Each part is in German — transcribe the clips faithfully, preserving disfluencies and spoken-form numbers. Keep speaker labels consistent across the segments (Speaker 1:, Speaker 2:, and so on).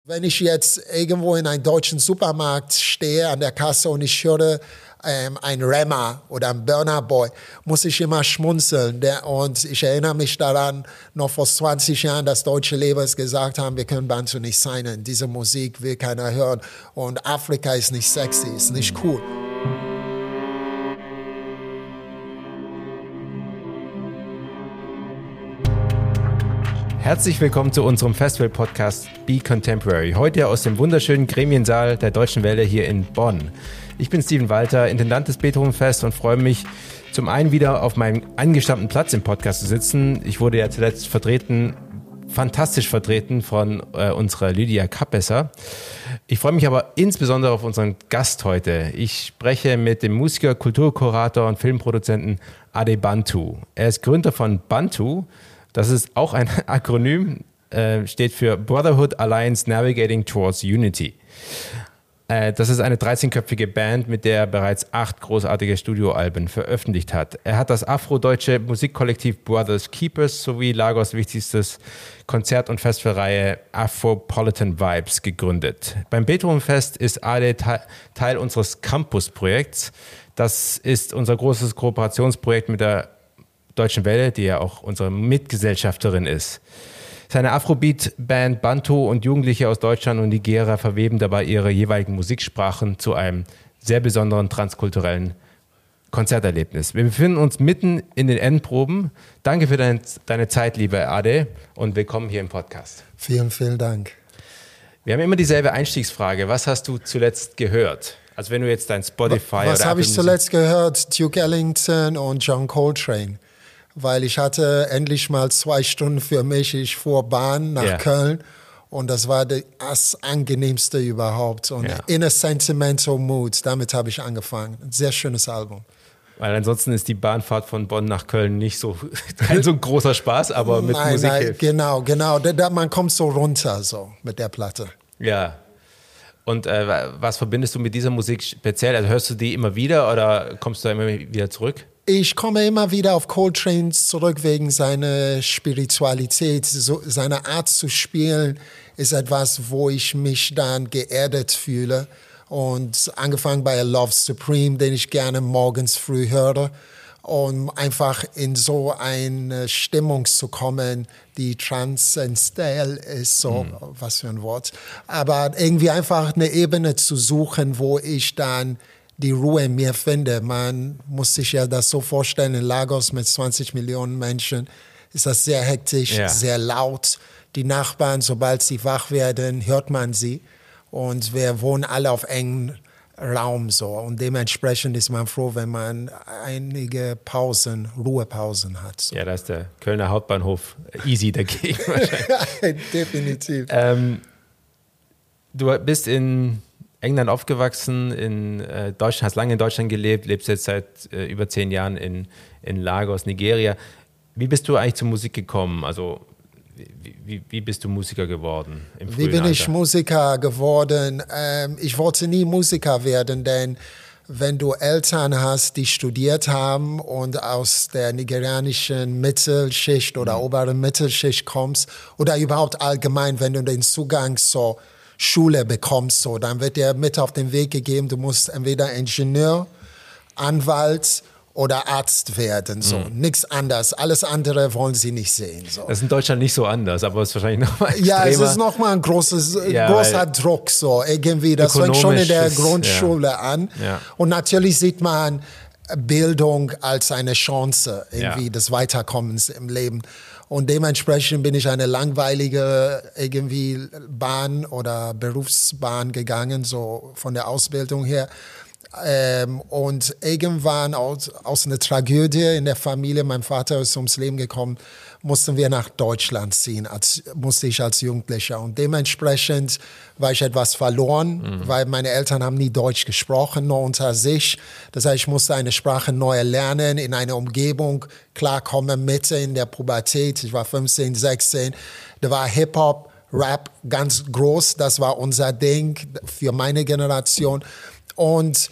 Speaker 1: Wenn ich jetzt irgendwo in einem deutschen Supermarkt stehe an der Kasse und ich höre ähm, ein Rema oder ein Burna Boy, muss ich immer schmunzeln. Der, und ich erinnere mich daran, noch vor zwanzig Jahren, dass deutsche Labels gesagt haben, wir können Bantu nicht signen. Diese Musik will keiner hören. Und Afrika ist nicht sexy, ist nicht cool.
Speaker 2: Herzlich willkommen zu unserem Festival-Podcast Be Contemporary. Heute aus dem wunderschönen Gremiensaal der Deutschen Welle hier in Bonn. Ich bin Steven Walter, Intendant des Beethoven-Fest und freue mich, zum einen wieder auf meinem angestammten Platz im Podcast zu sitzen. Ich wurde ja zuletzt vertreten, fantastisch vertreten von äh, unserer Lydia Kapesser. Ich freue mich aber insbesondere auf unseren Gast heute. Ich spreche mit dem Musiker, Kulturkurator und Filmproduzenten Ade Bantu. Er ist Gründer von Bantu. Das ist auch ein Akronym, äh, steht für Brotherhood Alliance Navigating Towards Unity. Äh, das ist eine dreizehnköpfige Band, mit der er bereits acht großartige Studioalben veröffentlicht hat. Er hat das afrodeutsche Musikkollektiv Brothers Keepers sowie Lagos wichtigstes Konzert- und Festivalreihe Afropolitan Vibes gegründet. Beim Beethoven-Fest ist Ade Teil unseres Campus-Projekts. Das ist unser großes Kooperationsprojekt mit der Deutschen Welle, die ja auch unsere Mitgesellschafterin ist. Seine Afrobeat-Band Bantu und Jugendliche aus Deutschland und Nigeria verweben dabei ihre jeweiligen Musiksprachen zu einem sehr besonderen transkulturellen Konzerterlebnis. Wir befinden uns mitten in den Endproben. Danke für dein, deine Zeit, liebe Ade, und willkommen hier im Podcast.
Speaker 1: Vielen, vielen Dank.
Speaker 2: Wir haben immer dieselbe Einstiegsfrage. Was hast du zuletzt gehört? Also wenn du jetzt dein Spotify
Speaker 1: Was
Speaker 2: oder
Speaker 1: habe ich zuletzt gehört? Duke Ellington und John Coltrane. Weil ich hatte endlich mal zwei Stunden für mich. Ich fuhr Bahn nach
Speaker 2: ja.
Speaker 1: Köln und das war das Angenehmste überhaupt. Und
Speaker 2: ja.
Speaker 1: In a Sentimental Mood, damit habe ich angefangen. Ein sehr schönes Album.
Speaker 2: Weil ansonsten ist die Bahnfahrt von Bonn nach Köln nicht so, kein so großer Spaß, aber mit
Speaker 1: nein,
Speaker 2: Musik
Speaker 1: nein,
Speaker 2: hilft.
Speaker 1: Genau, genau. Da, da, man kommt so runter so mit der Platte.
Speaker 2: Ja. Und äh, was verbindest du mit dieser Musik speziell? Also hörst du die immer wieder oder kommst du da immer wieder zurück?
Speaker 1: Ich komme immer wieder auf Coltrane zurück wegen seiner Spiritualität. So, seine Art zu spielen ist etwas, wo ich mich dann geerdet fühle. Und angefangen bei A Love Supreme, den ich gerne morgens früh höre, um einfach in so eine Stimmung zu kommen, die transzendental ist, so, mhm. was für ein Wort. Aber irgendwie einfach eine Ebene zu suchen, wo ich dann die Ruhe in mir finde. Man muss sich ja das so vorstellen, in Lagos mit zwanzig Millionen Menschen ist das sehr hektisch, ja. sehr laut. Die Nachbarn, sobald sie wach werden, hört man sie. Und wir wohnen alle auf engem Raum so. Und dementsprechend ist man froh, wenn man einige Pausen, Ruhepausen hat. So.
Speaker 2: Ja, da ist der Kölner Hauptbahnhof easy dagegen wahrscheinlich.
Speaker 1: Definitiv.
Speaker 2: Ähm, du bist in England aufgewachsen, in äh, Deutschland, hast lange in Deutschland gelebt, lebst jetzt seit äh, über zehn Jahren in, in Lagos, Nigeria. Wie bist du eigentlich zur Musik gekommen? Also wie, wie, wie bist du Musiker geworden im frühen
Speaker 1: Wie bin
Speaker 2: Alter?
Speaker 1: ich Musiker geworden? Ähm, ich wollte nie Musiker werden, denn wenn du Eltern hast, die studiert haben und aus der nigerianischen Mittelschicht oder mhm. oberen Mittelschicht kommst oder überhaupt allgemein, wenn du den Zugang zur Schule bekommst, so, dann wird dir mit auf den Weg gegeben, du musst entweder Ingenieur, Anwalt oder Arzt werden, so, mhm. nichts anderes. Alles andere wollen sie nicht sehen. So.
Speaker 2: Das ist in Deutschland nicht so anders, aber es ist wahrscheinlich noch mal extremer.
Speaker 1: Ja, es ist noch mal ein großes, ja, großer Druck, so, irgendwie. Das fängt schon in der Grundschule ja. an. Ja. Und natürlich sieht man Bildung als eine Chance, irgendwie, ja. des Weiterkommens im Leben. Und dementsprechend bin ich eine langweilige irgendwie Bahn oder Berufsbahn gegangen, so von der Ausbildung her. Ähm, und irgendwann aus, aus einer Tragödie in der Familie, mein Vater ist ums Leben gekommen, mussten wir nach Deutschland ziehen, als, musste ich als Jugendlicher. Und dementsprechend war ich etwas verloren, mhm. weil meine Eltern haben nie Deutsch gesprochen, nur unter sich. Das heißt, ich musste eine Sprache neu lernen, in einer Umgebung klarkommen, Mitte in der Pubertät. Ich war fünfzehn, sechzehn. Da war Hip-Hop, Rap ganz groß. Das war unser Ding für meine Generation. Und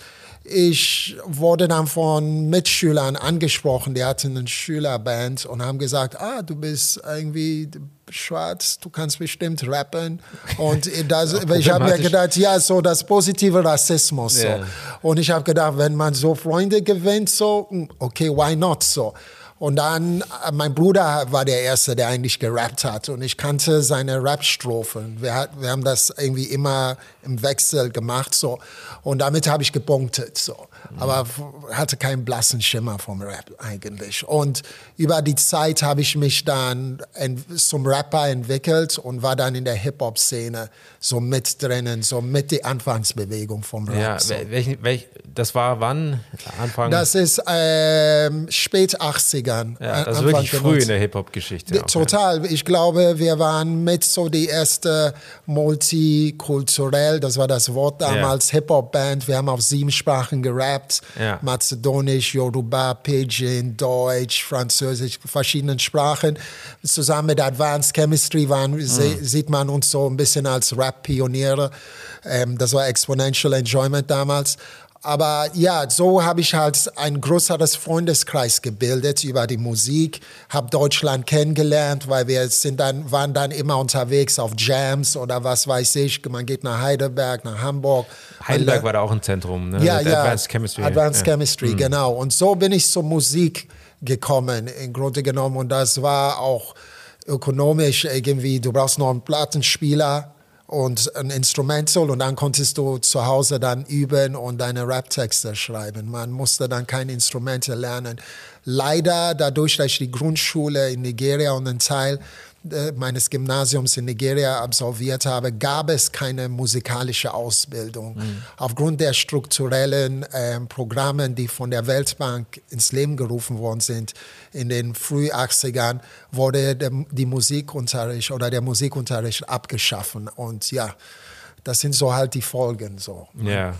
Speaker 1: ich wurde dann von Mitschülern angesprochen, die hatten eine Schülerband und haben gesagt, ah, du bist irgendwie schwarz, du kannst bestimmt rappen. Und das, ich habe mir gedacht, ja, so das positive Rassismus. So. Yeah. Und ich habe gedacht, wenn man so Freunde gewinnt, so, okay, why not so? Und dann, mein Bruder war der Erste, der eigentlich gerappt hat. Und ich kannte seine Rap-Strophen. Wir, hat, wir haben das irgendwie immer im Wechsel gemacht. So. Und damit habe ich gepunktet. So. Mhm. Aber hatte keinen blassen Schimmer vom Rap eigentlich. Und über die Zeit habe ich mich dann zum Rapper entwickelt und war dann in der Hip-Hop-Szene so mit drinnen, so mit der Anfangsbewegung vom Rap.
Speaker 2: Ja,
Speaker 1: so.
Speaker 2: welch, welch, das war wann? Anfang?
Speaker 1: Das ist ähm, spät achtziger.
Speaker 2: Ja, das ist wirklich früh in der Hip-Hop-Geschichte.
Speaker 1: Total. Ja. Ich glaube, wir waren mit so die erste multikulturell, das war das Wort damals, ja. Hip-Hop-Band. Wir haben auf sieben Sprachen gerappt. Ja. Mazedonisch, Yoruba, Pidgin, Deutsch, Französisch, verschiedenen Sprachen. Zusammen mit Advanced Chemistry waren, mhm. se- sieht man uns so ein bisschen als Rap-Pioniere. Ähm, das war Exponential Enjoyment damals. Aber ja, so habe ich halt ein größeres Freundeskreis gebildet über die Musik, habe Deutschland kennengelernt, weil wir sind dann, waren dann immer unterwegs auf Jams oder was weiß ich. Man geht nach Heidelberg, nach Hamburg.
Speaker 2: Heidelberg war da auch ein Zentrum, ne?
Speaker 1: Ja, ja.
Speaker 2: Advanced Chemistry.
Speaker 1: Advanced
Speaker 2: ja.
Speaker 1: Chemistry,
Speaker 2: mhm.
Speaker 1: genau. Und so bin ich zur Musik gekommen, im Grunde genommen. Und das war auch ökonomisch irgendwie, du brauchst noch einen Plattenspieler und ein Instrumental und dann konntest du zu Hause dann üben und deine Rap-Texte schreiben. Man musste dann kein Instrumente lernen. Leider, dadurch, dass ich die Grundschule in Nigeria und einen Teil äh, meines Gymnasiums in Nigeria absolviert habe, gab es keine musikalische Ausbildung. Mhm. Aufgrund der strukturellen äh, Programme, die von der Weltbank ins Leben gerufen worden sind, in den frühen achtzigern wurde der, die Musikunterricht oder der Musikunterricht abgeschaffen. Und ja, das sind so halt die Folgen. So.
Speaker 2: Ja.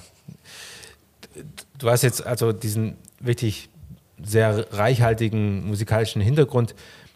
Speaker 2: Du hast jetzt also diesen wirklich sehr reichhaltigen musikalischen Hintergrund.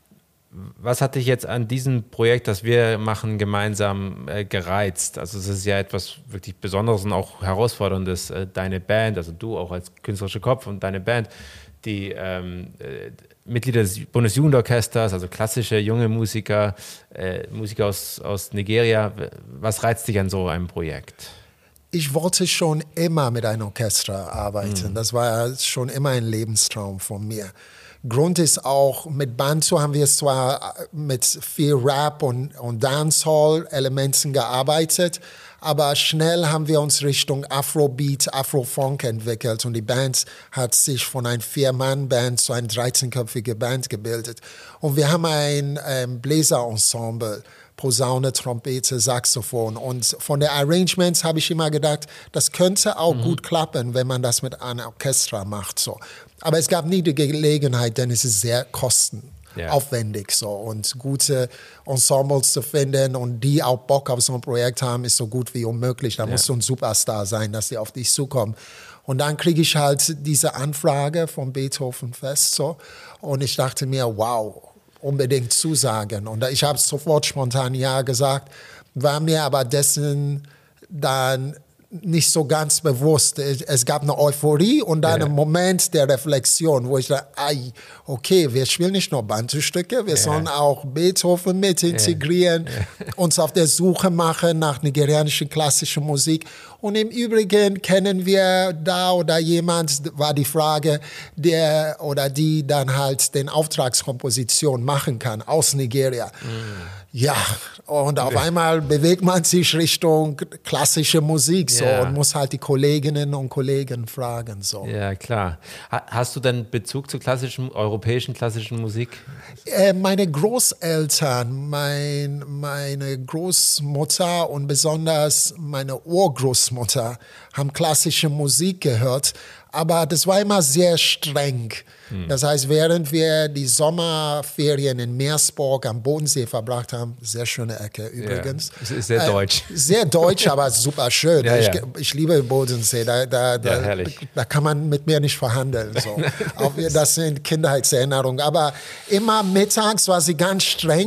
Speaker 2: Was hat dich jetzt an diesem Projekt, das wir machen, gemeinsam äh, gereizt? Also es ist ja etwas wirklich Besonderes und auch Herausforderndes. Äh, deine Band, also du auch als künstlerischer Kopf und deine Band, die ähm, äh, Mitglieder des Bundesjugendorchesters, also klassische junge Musiker, äh, Musiker aus, aus Nigeria. Was reizt dich an so einem Projekt?
Speaker 1: Ich wollte schon immer mit einem Orchester arbeiten. Mhm. Das war schon immer ein Lebenstraum von mir. Grund ist auch, mit Bantu haben wir zwar mit viel Rap und, und Dancehall-Elementen gearbeitet, aber schnell haben wir uns Richtung Afrobeat, Afrofunk entwickelt und die Band hat sich von einer Vier-Mann-Band zu einer dreizehnköpfigen Band gebildet. Und wir haben ein ähm, Bläser-Ensemble, Posaune, Trompete, Saxophon. Und von den Arrangements habe ich immer gedacht, das könnte auch mhm. gut klappen, wenn man das mit einem Orchester macht. So. Aber es gab nie die Gelegenheit, denn es ist sehr kostenaufwendig. Ja. So. Und gute Ensembles zu finden und die auch Bock auf so ein Projekt haben, ist so gut wie unmöglich. Da ja. musst du ein Superstar sein, dass die auf dich zukommen. Und dann kriege ich halt diese Anfrage vom Beethoven Fest. So. Und ich dachte mir, wow, unbedingt zusagen. Und ich habe sofort spontan ja gesagt, war mir aber dessen dann nicht so ganz bewusst. Es gab eine Euphorie und dann ja. einen Moment der Reflexion, wo ich dachte, ai, okay, wir spielen nicht nur Bantu-Stücke, wir ja. sollen auch Beethoven mit integrieren, ja. Ja. uns auf der Suche machen nach nigerianischer klassischer Musik. Und im Übrigen kennen wir da oder jemand, war die Frage, der oder die dann halt den Auftragskomposition machen kann aus Nigeria. Mhm. Ja, und auf einmal bewegt man sich Richtung klassische Musik so ja. und muss halt die Kolleginnen und Kollegen fragen. So.
Speaker 2: Ja, klar. Hast du denn Bezug zur klassischen, europäischen klassischen Musik?
Speaker 1: Äh, meine Großeltern, mein, meine Großmutter und besonders meine Urgroßmutter haben klassische Musik gehört, aber das war immer sehr streng. Hm. Das heißt, während wir die Sommerferien in Meersburg am Bodensee verbracht haben, sehr schöne Ecke übrigens.
Speaker 2: Ja, ist sehr deutsch.
Speaker 1: Äh, sehr deutsch, aber super schön.
Speaker 2: Ja,
Speaker 1: ich,
Speaker 2: ja.
Speaker 1: ich liebe Bodensee, da, da, da,
Speaker 2: ja, herrlich.
Speaker 1: da kann man mit mir nicht verhandeln. So. Auch, das sind Kindheitserinnerungen. Aber immer mittags war sie ganz streng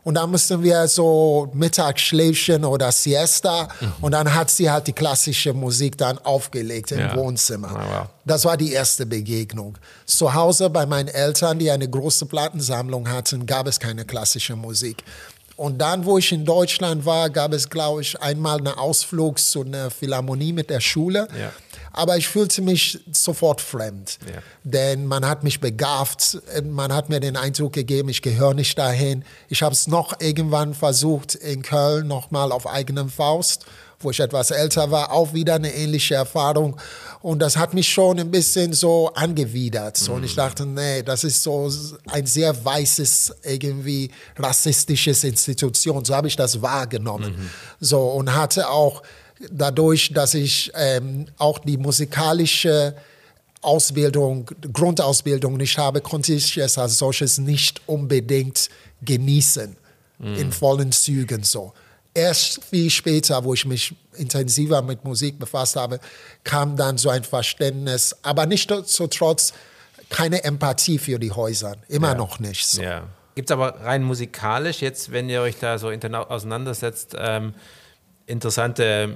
Speaker 1: Und dann mussten wir so Mittagsschläfchen oder Siesta. Mhm. Und dann hat sie halt die klassische Musik dann aufgelegt im ja. Wohnzimmer. Oh, wow. Das war die erste Begegnung. Zu Hause bei meinen Eltern, die eine große Plattensammlung hatten, gab es keine klassische Musik. Und dann, wo ich in Deutschland war, gab es, glaube ich, einmal einen Ausflug zu einer Philharmonie mit der Schule. Ja. Aber ich fühlte mich sofort fremd, ja. denn man hat mich begafft, man hat mir den Eindruck gegeben, ich gehöre nicht dahin. Ich habe es noch irgendwann versucht in Köln, nochmal auf eigene Faust, wo ich etwas älter war, auch wieder eine ähnliche Erfahrung. Und das hat mich schon ein bisschen so angewidert. So. Mhm. Und ich dachte, nee, das ist so ein sehr weißes, irgendwie rassistisches Institution. So habe ich das wahrgenommen. Mhm. So, und hatte auch dadurch, dass ich ähm, auch die musikalische Ausbildung, Grundausbildung nicht habe, konnte ich es als solches nicht unbedingt genießen, mm. in vollen Zügen so. Erst viel später, wo ich mich intensiver mit Musik befasst habe, kam dann so ein Verständnis, aber nichtsdestotrotz keine Empathie für die Häuser, immer ja. noch nicht. So.
Speaker 2: Ja. Gibt es aber rein musikalisch jetzt, wenn ihr euch da so auseinandersetzt, ähm, interessante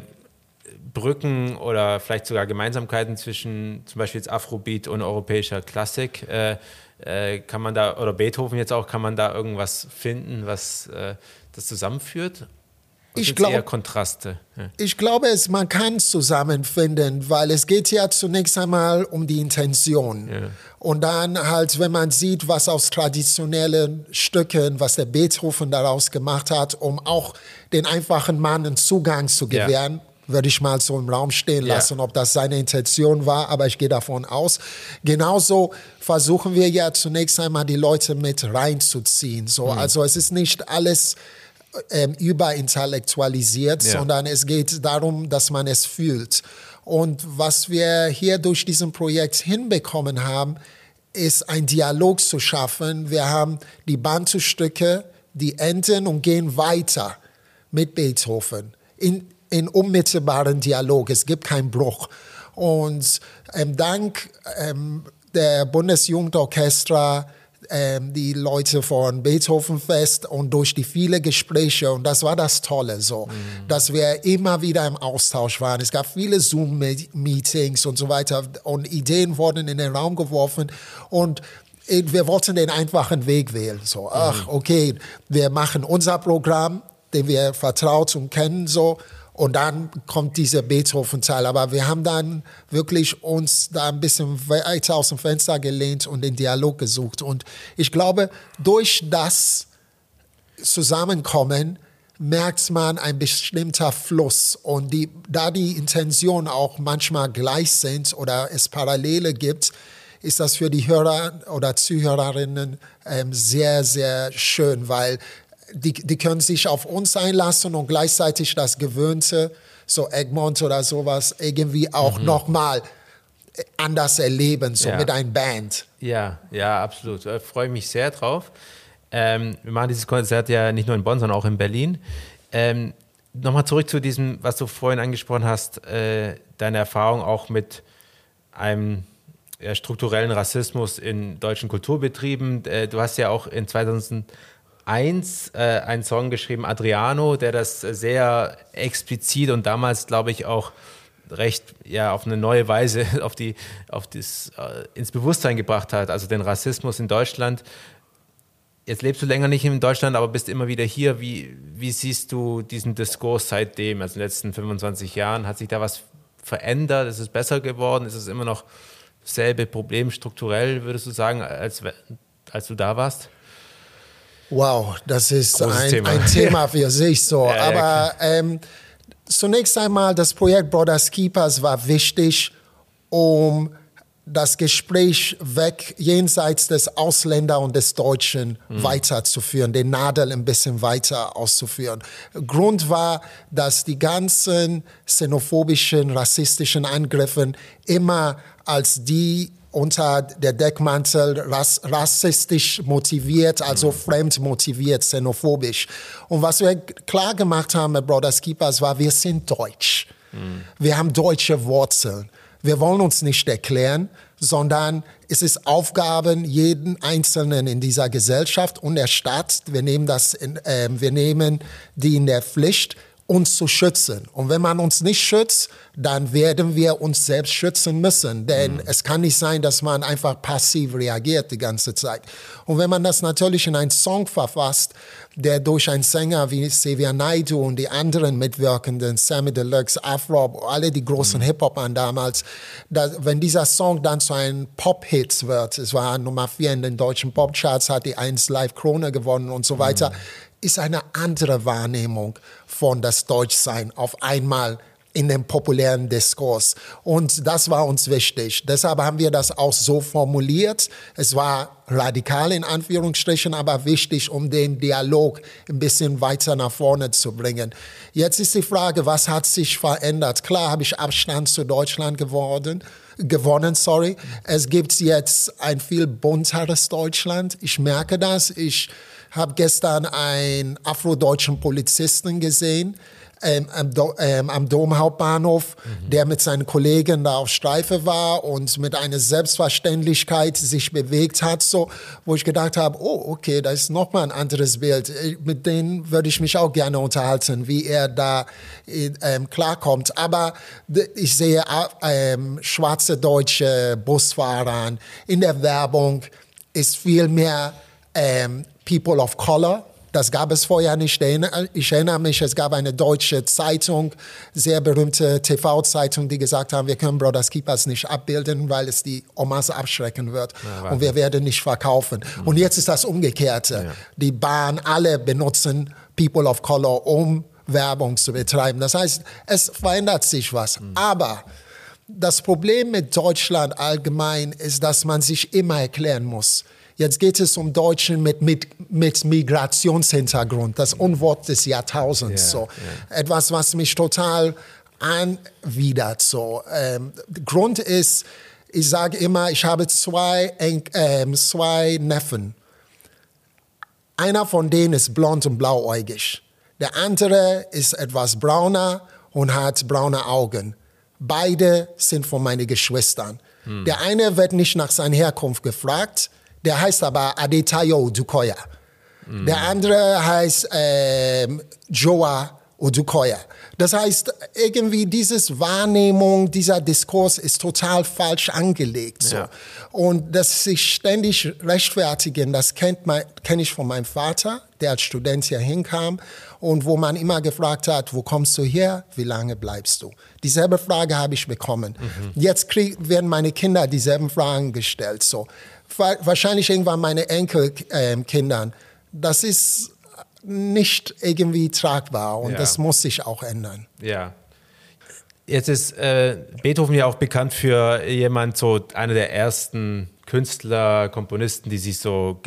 Speaker 2: Brücken oder vielleicht sogar Gemeinsamkeiten zwischen zum Beispiel jetzt Afrobeat und europäischer Klassik? Äh, äh, kann man da, oder Beethoven jetzt auch, kann man da irgendwas finden, was äh, das zusammenführt?
Speaker 1: Ich glaube,
Speaker 2: eher Kontraste. Ja.
Speaker 1: Ich glaube, es, man kann zusammenfinden, weil es geht ja zunächst einmal um die Intention. Ja. Und dann halt, wenn man sieht, was aus traditionellen Stücken, was der Beethoven daraus gemacht hat, um auch den einfachen Mann einen Zugang zu gewähren, ja. würde ich mal so im Raum stehen lassen, ja. ob das seine Intention war, aber ich gehe davon aus. Genauso versuchen wir ja zunächst einmal, die Leute mit reinzuziehen. So. Mhm. Also es ist nicht alles Ähm, überintellektualisiert, ja. sondern es geht darum, dass man es fühlt. Und was wir hier durch diesen Projekt hinbekommen haben, ist ein Dialog zu schaffen. Wir haben die Bantu-Stücke, die enden und gehen weiter mit Beethoven in, in unmittelbaren Dialog. Es gibt keinen Bruch. Und ähm, dank ähm, der Bundesjugendorchester, Ähm, die Leute von Beethovenfest und durch die vielen Gespräche, und das war das Tolle, so, mhm. dass wir immer wieder im Austausch waren. Es gab viele Zoom-Meetings und so weiter und Ideen wurden in den Raum geworfen und wir wollten den einfachen Weg wählen. So, ach, okay, wir machen unser Programm, den wir vertraut und kennen, so, und dann kommt dieser Beethoven-Teil. Aber wir haben dann wirklich uns da ein bisschen weiter aus dem Fenster gelehnt und den Dialog gesucht. Und ich glaube, durch das Zusammenkommen merkt man ein bestimmter Fluss. Und die, da die Intentionen auch manchmal gleich sind oder es Parallele gibt, ist das für die Hörer oder Zuhörerinnen ähm, sehr, sehr schön, weil Die, die können sich auf uns einlassen und gleichzeitig das Gewöhnte, so Egmont oder sowas, irgendwie auch mhm. nochmal anders erleben, so ja. mit einer Band.
Speaker 2: Ja, ja, absolut. Ich freue mich sehr drauf. Ähm, wir machen dieses Konzert ja nicht nur in Bonn, sondern auch in Berlin. Ähm, Nochmal zurück zu diesem, was du vorhin angesprochen hast, äh, deine Erfahrung auch mit einem ja, strukturellen Rassismus in deutschen Kulturbetrieben. Äh, du hast ja auch in zweitausendeins äh, einen Song geschrieben, Adriano, der das sehr explizit und damals, glaube ich, auch recht ja, auf eine neue Weise auf die, auf das, äh, ins Bewusstsein gebracht hat, also den Rassismus in Deutschland. Jetzt lebst du länger nicht in Deutschland, aber bist immer wieder hier. Wie, wie siehst du diesen Diskurs seitdem, also in den letzten fünfundzwanzig Jahren? Hat sich da was verändert? Ist es besser geworden? Ist es immer noch dasselbe Problem strukturell, würdest du sagen, als, als du da warst?
Speaker 1: Wow, das ist ein Thema. ein Thema für sich so. Ja, aber ja, ähm, zunächst einmal, das Projekt Brothers Keepers war wichtig, um das Gespräch weg, jenseits des Ausländer und des Deutschen mhm. weiterzuführen, den Nadel ein bisschen weiter auszuführen. Grund war, dass die ganzen xenophobischen, rassistischen Angriffe immer als die unter der Deckmantel rass, rassistisch motiviert, also mhm. fremd motiviert, xenophobisch. Und was wir klar gemacht haben mit Brothers Keepers war, wir sind deutsch. Mhm. Wir haben deutsche Wurzeln. Wir wollen uns nicht erklären, sondern es ist Aufgaben jeden Einzelnen in dieser Gesellschaft und der Staat. Wir nehmen das, in, äh, wir nehmen die in der Pflicht, uns zu schützen. Und wenn man uns nicht schützt, dann werden wir uns selbst schützen müssen. Denn mhm. es kann nicht sein, dass man einfach passiv reagiert die ganze Zeit. Und wenn man das natürlich in einen Song verfasst, der durch einen Sänger wie Xavier Naidoo und die anderen Mitwirkenden, Sammy Deluxe, Afro, alle die großen mhm. Hip-Hopern damals, dass, wenn dieser Song dann zu einem Pop-Hit wird, es war Nummer vier in den deutschen Popcharts, hat die eins Live Krone gewonnen und so weiter, mhm. ist eine andere Wahrnehmung von das Deutschsein auf einmal in dem populären Diskurs. Und das war uns wichtig. Deshalb haben wir das auch so formuliert. Es war radikal in Anführungsstrichen, aber wichtig, um den Dialog ein bisschen weiter nach vorne zu bringen. Jetzt ist die Frage, was hat sich verändert? Klar habe ich Abstand zu Deutschland geworden, gewonnen. Sorry. Es gibt jetzt ein viel bunteres Deutschland. Ich merke das. Ich habe gestern einen afrodeutschen Polizisten gesehen, Ähm, am, Do- ähm, am Domhauptbahnhof, mhm. der mit seinen Kollegen da auf Streife war und mit einer Selbstverständlichkeit sich bewegt hat, so, wo ich gedacht habe, oh, okay, da ist nochmal ein anderes Bild. Mit denen würde ich mich auch gerne unterhalten, wie er da ähm, klarkommt. Aber ich sehe ähm, schwarze deutsche Busfahrer. In der Werbung ist viel mehr ähm, People of Color. Das gab es vorher nicht. Ich erinnere mich, es gab eine deutsche Zeitung, sehr berühmte T V-Zeitung, die gesagt haben, wir können Brothers Keepers nicht abbilden, weil es die Omas abschrecken wird. Ja, und wir werden nicht verkaufen. Mhm. Und jetzt ist das Umgekehrte. Ja. Die Bahn, alle benutzen People of Color, um Werbung zu betreiben. Das heißt, es verändert sich was. Mhm. Aber das Problem mit Deutschland allgemein ist, dass man sich immer erklären muss. Jetzt geht es um Deutschen mit, mit, mit Migrationshintergrund, das Unwort des Jahrtausends. Yeah, so. Yeah. Etwas, was mich total anwidert. So. Ähm, Grund ist, ich sage immer, ich habe zwei, äh, zwei Neffen. Einer von denen ist blond und blauäugig. Der andere ist etwas brauner und hat braune Augen. Beide sind von meinen Geschwistern. Hm. Der eine wird nicht nach seiner Herkunft gefragt, der heißt aber Adetayo Odukoya. Mm. Der andere heißt äh, Joa Odukoya. Das heißt, irgendwie diese Wahrnehmung, dieser Diskurs ist total falsch angelegt. So. Ja. Und das sich ständig rechtfertigen, das kennt kenne ich von meinem Vater, der als Student hier hinkam und wo man immer gefragt hat, wo kommst du her, wie lange bleibst du? Dieselbe Frage habe ich bekommen. Mhm. Jetzt krieg, werden meine Kinder dieselben Fragen gestellt. So. Wahrscheinlich irgendwann meine Enkelkinder. Ähm, das ist nicht irgendwie tragbar und ja. das muss sich auch ändern.
Speaker 2: Ja. Jetzt ist äh, Beethoven ja auch bekannt für jemand, so einer der ersten Künstler, Komponisten, die sich so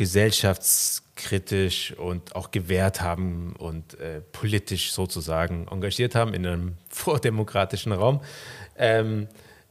Speaker 2: gesellschaftskritisch und auch gewehrt haben und äh, politisch sozusagen engagiert haben in einem vordemokratischen Raum. Ähm,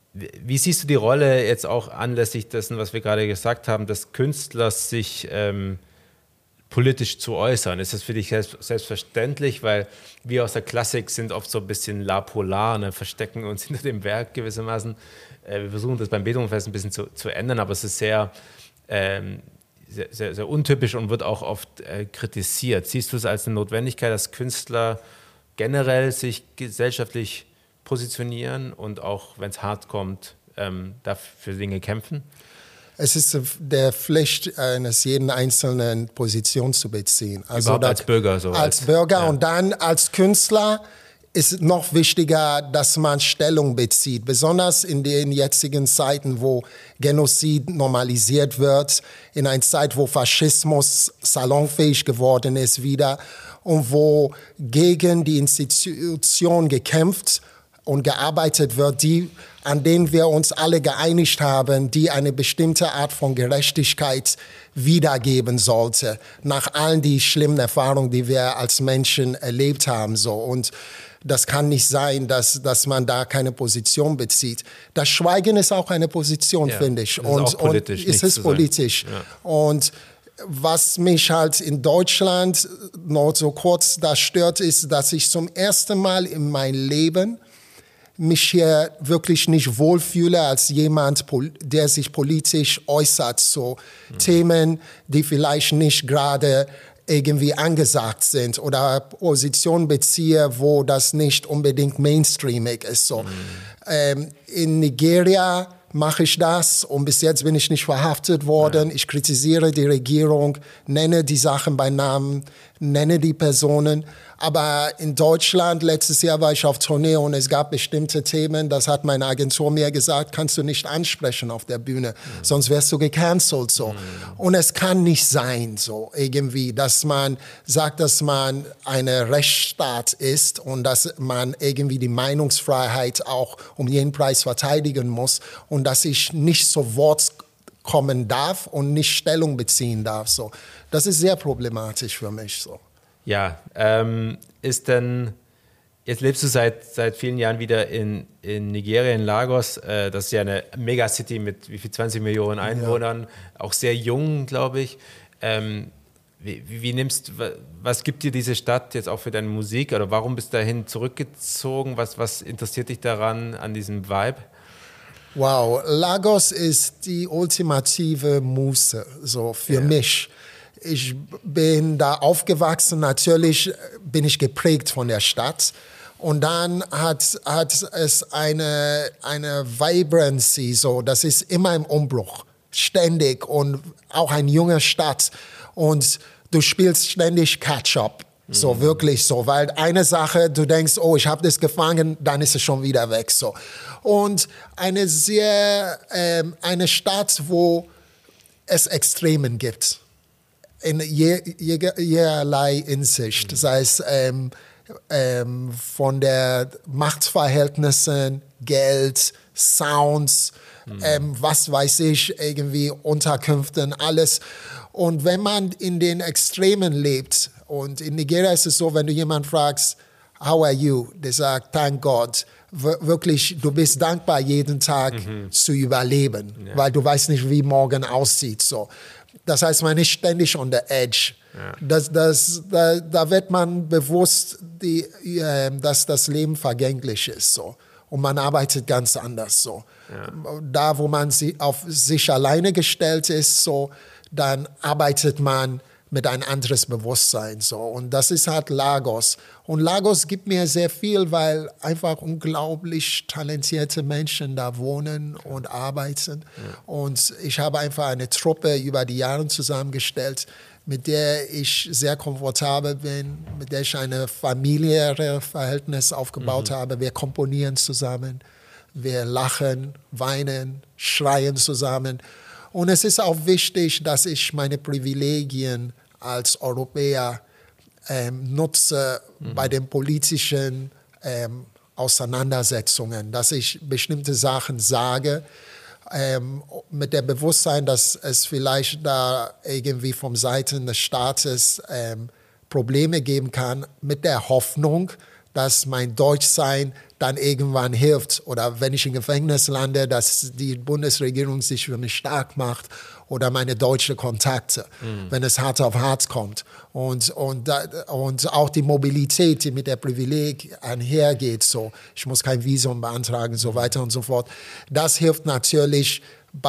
Speaker 2: Wie siehst du die Rolle jetzt auch anlässlich dessen, was wir gerade gesagt haben, des Künstlers sich ähm, politisch zu äußern? Ist das für dich selbst, selbstverständlich? Weil wir aus der Klassik sind oft so ein bisschen la polar, ne, verstecken uns hinter dem Werk gewissermaßen. Äh, wir versuchen das beim Beethovenfest ein bisschen zu, zu ändern, aber es ist sehr, ähm, sehr, sehr, sehr untypisch und wird auch oft äh, kritisiert. Siehst du es als eine Notwendigkeit, dass Künstler generell sich gesellschaftlich positionieren und auch, wenn es hart kommt, ähm, dafür Dinge kämpfen?
Speaker 1: Es ist der Pflicht eines jeden Einzelnen, Position zu beziehen. Also
Speaker 2: Überhaupt als Bürger. So
Speaker 1: als, als Bürger ja. Und dann als Künstler ist noch wichtiger, dass man Stellung bezieht. Besonders in den jetzigen Zeiten, wo Genozid normalisiert wird, in einer Zeit, wo Faschismus salonfähig geworden ist wieder und wo gegen die Institution gekämpft und gearbeitet wird, die, an denen wir uns alle geeinigt haben, die eine bestimmte Art von Gerechtigkeit wiedergeben sollte, nach allen die schlimmen Erfahrungen, die wir als Menschen erlebt haben. So. Und das kann nicht sein, dass, dass man da keine Position bezieht. Das Schweigen ist auch eine Position, ja, finde ich.
Speaker 2: Es ist und, auch politisch.
Speaker 1: Und es ist politisch. Ja. Und was mich halt in Deutschland noch so kurz da stört, ist, dass ich zum ersten Mal in meinem Leben mich hier wirklich nicht wohlfühle als jemand, der sich politisch äußert, so mhm. Themen, die vielleicht nicht gerade irgendwie angesagt sind oder Position beziehe, wo das nicht unbedingt mainstreamig ist. So. Mhm. Ähm, in Nigeria mache ich das und bis jetzt bin ich nicht verhaftet worden. Ja. Ich kritisiere die Regierung, nenne die Sachen bei Namen, nenne die Personen. Aber in Deutschland, letztes Jahr war ich auf Tournee und es gab bestimmte Themen, das hat meine Agentur mir gesagt, kannst du nicht ansprechen auf der Bühne, mhm. sonst wirst du gecancelt. So. Mhm. Und es kann nicht sein, so irgendwie, dass man sagt, dass man eine Rechtsstaat ist und dass man irgendwie die Meinungsfreiheit auch um jeden Preis verteidigen muss und dass ich nicht zu Wort kommen darf und nicht Stellung beziehen darf. So. Das ist sehr problematisch für mich. So.
Speaker 2: Ja, ähm, ist denn, jetzt lebst du seit, seit vielen Jahren wieder in, in Nigeria, in Lagos. Äh, das ist ja eine Megacity mit wie viel, zwanzig Millionen Einwohnern, ja. auch sehr jung, glaube ich. Ähm, wie, wie nimmst, was gibt dir diese Stadt jetzt auch für deine Musik? Oder warum bist du dahin zurückgezogen? Was, was interessiert dich daran, an diesem Vibe?
Speaker 1: Wow, Lagos ist die ultimative Muße, so für ja. mich. Ich bin da aufgewachsen, natürlich bin ich geprägt von der Stadt. Und dann hat, hat es eine, eine Vibrancy, so, das ist immer im Umbruch, ständig und auch eine junge Stadt. Und du spielst ständig Catch-up, so mhm. wirklich so, weil eine Sache, du denkst, oh, ich habe das gefangen, dann ist es schon wieder weg, so. Und eine sehr, ähm, eine Stadt, wo es Extremen gibt. In je, je, jederlei Hinsicht, mhm. sei es ähm, ähm, von der Machtverhältnissen, Geld, Sounds, mhm. ähm, was weiß ich, irgendwie Unterkünften, alles. Und wenn man in den Extremen lebt, und in Nigeria ist es so, wenn du jemanden fragst, how are you? Der sagt, thank God. Wir, wirklich, du bist dankbar, jeden Tag mhm. zu überleben, ja. weil du weißt nicht, wie morgen aussieht, so. Das heißt, man ist ständig on the edge. Ja. Das, das, da, da wird man bewusst, die, äh, dass das Leben vergänglich ist. So. Und man arbeitet ganz anders. So. Ja. Da, wo man si- auf sich alleine gestellt ist, so, dann arbeitet man mit ein anderes Bewusstsein. So. Und das ist halt Lagos. Und Lagos gibt mir sehr viel, weil einfach unglaublich talentierte Menschen da wohnen und arbeiten. Ja. Und ich habe einfach eine Truppe über die Jahre zusammengestellt, mit der ich sehr komfortabel bin, mit der ich ein familiäres Verhältnis aufgebaut mhm. habe. Wir komponieren zusammen, wir lachen, weinen, schreien zusammen. Und es ist auch wichtig, dass ich meine Privilegien als Europäer ähm, nutze mhm. bei den politischen ähm, Auseinandersetzungen, dass ich bestimmte Sachen sage, ähm, mit dem Bewusstsein, dass es vielleicht da irgendwie von Seiten des Staates ähm, Probleme geben kann, mit der Hoffnung, dass mein Deutschsein dann irgendwann hilft oder wenn ich im Gefängnis lande, dass die Bundesregierung sich für mich stark macht oder meine deutschen Kontakte, mhm. wenn es hart auf hart kommt. Und, und, und auch die Mobilität, die mit der Privileg einhergeht, so, ich muss kein Visum beantragen, so weiter und so fort. Das hilft natürlich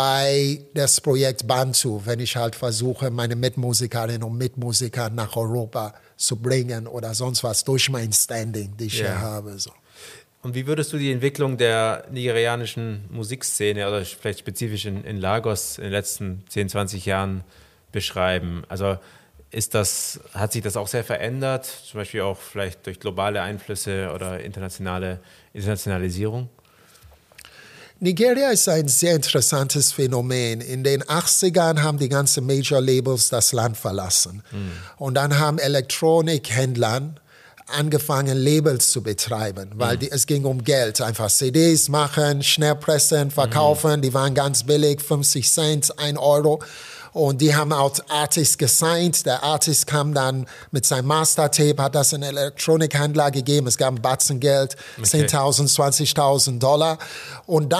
Speaker 1: bei das Projekt Bantu, wenn ich halt versuche, meine Mitmusikerinnen und Mitmusiker nach Europa zu bringen oder sonst was durch mein Standing, die ich yeah. hier habe. So.
Speaker 2: Und wie würdest du die Entwicklung der nigerianischen Musikszene oder vielleicht spezifisch in, in Lagos in den letzten zehn, zwanzig Jahren beschreiben? Also ist das, hat sich das auch sehr verändert, zum Beispiel auch vielleicht durch globale Einflüsse oder internationale Internationalisierung?
Speaker 1: Nigeria ist ein sehr interessantes Phänomen. In den achtzigern haben die ganzen Major-Labels das Land verlassen. Mhm. Und dann haben Elektronikhändler angefangen, Labels zu betreiben, weil mhm. die, es ging um Geld. Einfach C Ds machen, schnell pressen, verkaufen. Mhm. Die waren ganz billig, fünfzig Cent, ein Euro. Und die haben auch Artists gesigned. Der Artist kam dann mit seinem Mastertape, hat das in einen Elektronikhändler gegeben. Es gab ein Batzen Geld, okay. zehntausend, zwanzigtausend Dollar. Und dann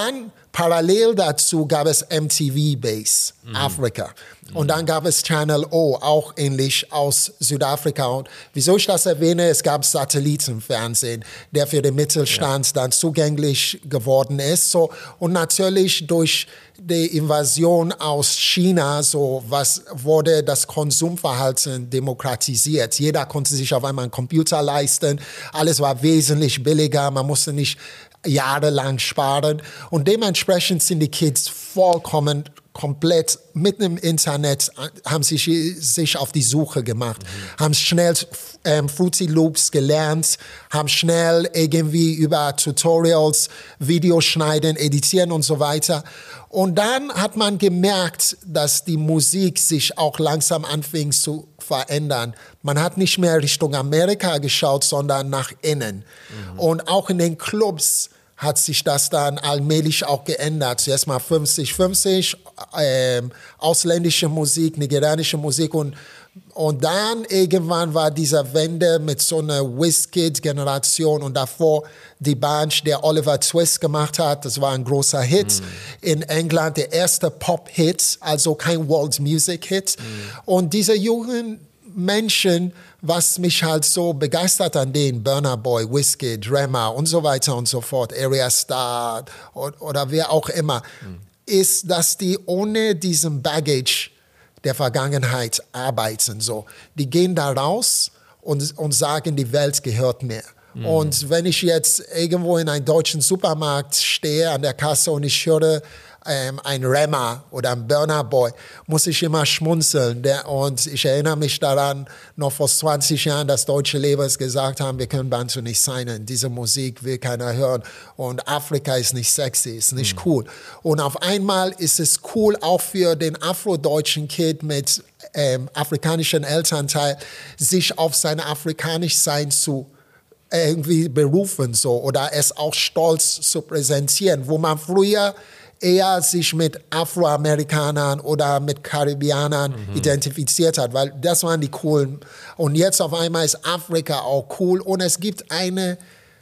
Speaker 1: Parallel dazu gab es M T V Base, mhm. Afrika. Und dann gab es Channel O, auch ähnlich aus Südafrika. Und wieso ich das erwähne, es gab Satellitenfernsehen, der für den Mittelstand ja. dann zugänglich geworden ist. So, und natürlich durch die Invasion aus China, so was wurde das Konsumverhalten demokratisiert. Jeder konnte sich auf einmal einen Computer leisten. Alles war wesentlich billiger. Man musste nicht jahrelang sparen. Und dementsprechend sind die Kids vollkommen komplett mitten im Internet, haben sich, sich auf die Suche gemacht, mhm. haben schnell ähm, Fruity Loops gelernt, haben schnell irgendwie über Tutorials, Videos schneiden, editieren und so weiter. Und dann hat man gemerkt, dass die Musik sich auch langsam anfing zu verändern. Man hat nicht mehr Richtung Amerika geschaut, sondern nach innen. Mhm. Und auch in den Clubs hat sich das dann allmählich auch geändert. Zuerst mal fünfzig fünfzig, ähm, ausländische Musik, nigerianische Musik und, und dann irgendwann war diese Wende mit so einer Wizkid-Generation und davor die Band, der Oliver Twist gemacht hat, das war ein großer Hit. Mm. In England der erste Pop-Hit, also kein World-Music-Hit. Mm. Und diese jungen Menschen, was mich halt so begeistert an denen, Burna Boy, Wizkid, Rema und so weiter und so fort, Area Star oder, oder wer auch immer, mhm. ist, dass die ohne diesen Baggage der Vergangenheit arbeiten. So. Die gehen da raus und, und sagen, die Welt gehört mir. Mhm. Und wenn ich jetzt irgendwo in einem deutschen Supermarkt stehe an der Kasse und ich höre ähm, ein Rema oder ein Burna Boy, muss ich immer schmunzeln. Der, und ich erinnere mich daran, noch vor zwanzig Jahren, dass deutsche Labels gesagt haben, wir können Bantu nicht signen, diese Musik will keiner hören und Afrika ist nicht sexy, ist nicht mhm. cool. Und auf einmal ist es cool, auch für den afrodeutschen Kid mit ähm, afrikanischen Elternteil, sich auf sein Afrikanischsein zu irgendwie berufen so oder es auch stolz zu präsentieren, wo man früher eher sich mit Afroamerikanern oder mit Karibianern mhm. identifiziert hat, weil das waren die coolen. Und jetzt auf einmal ist Afrika auch cool und es gibt einen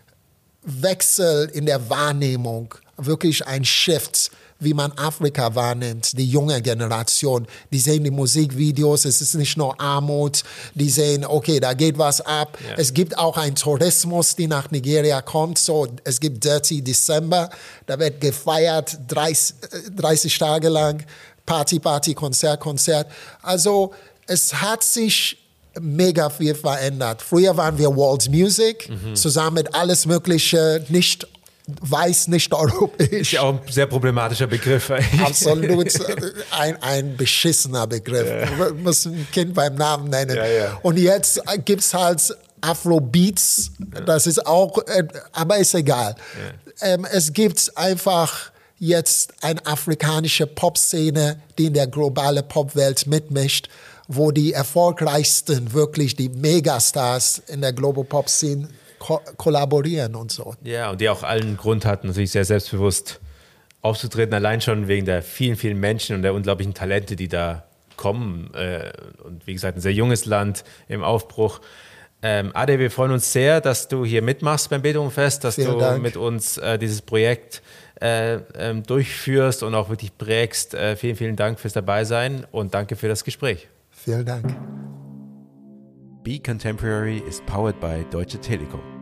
Speaker 1: Wechsel in der Wahrnehmung, wirklich ein Shift, wie man Afrika wahrnimmt, die junge Generation. Die sehen die Musikvideos, es ist nicht nur Armut, die sehen, okay, da geht was ab. Ja. Es gibt auch einen Tourismus, der nach Nigeria kommt. So, es gibt Dirty December, da wird gefeiert, dreißig, dreißig Tage lang, Party, Party, Konzert, Konzert. Also es hat sich mega viel verändert. Früher waren wir World Music, mhm. zusammen mit alles Mögliche, nicht weiß, nicht europäisch.
Speaker 2: Ist ja auch ein sehr problematischer Begriff.
Speaker 1: Absolut, ein, ein beschissener Begriff. Ja. Man muss ein Kind beim Namen nennen. Ja, ja. Und jetzt gibt es halt Afrobeats, das ist auch, aber ist egal. Ja. Ähm, es gibt einfach jetzt eine afrikanische Popszene, die in der globalen Popwelt mitmischt, wo die erfolgreichsten, wirklich die Megastars in der Global Pop-Szene ko- kollaborieren und so.
Speaker 2: Ja, und die auch allen Grund hatten, natürlich sehr selbstbewusst aufzutreten, allein schon wegen der vielen, vielen Menschen und der unglaublichen Talente, die da kommen. Und wie gesagt, ein sehr junges Land im Aufbruch. Ähm, Ade, wir freuen uns sehr, dass du hier mitmachst beim Beethoven-Fest, dass Vielen du Dank. mit uns äh, dieses Projekt äh, ähm, durchführst und auch wirklich prägst. Äh, vielen, vielen Dank fürs Dabeisein und danke für das Gespräch.
Speaker 1: Vielen Dank.
Speaker 2: Be Contemporary is powered by Deutsche Telekom.